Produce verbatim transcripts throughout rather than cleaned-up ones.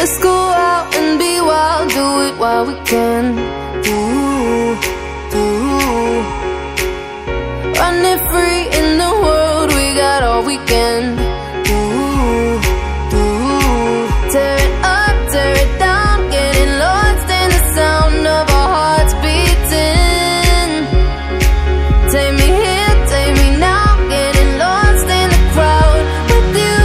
Let's go out and be wild, do it while we can. Do, do. Running free in the world, we got all weekend. Do, do. Tear it up, tear it down, getting lost in the sound of our hearts beating. Take me here, take me now, getting lost in the crowd with you.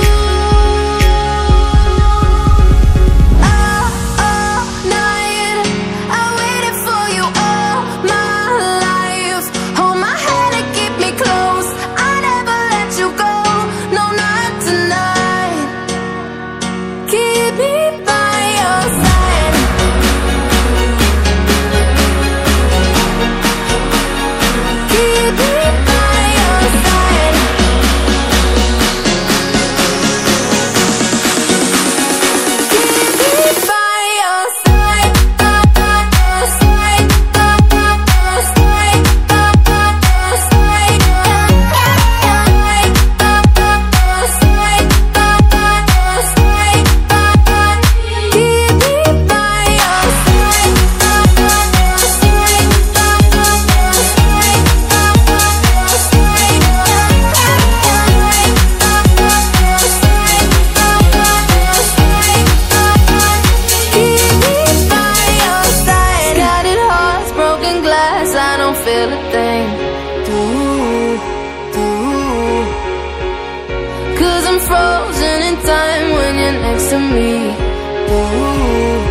All, all night, I waited for you all my life. Hold my hand and keep me close, I never let you go, no, not tonight. Keep me by your side. Keep me by your side. Keep me by your side. Side, keep me by your side. Scattered hearts, broken glass, I don't feel a thing. Do, do. Cause I'm frozen in time when you're next to me. Do.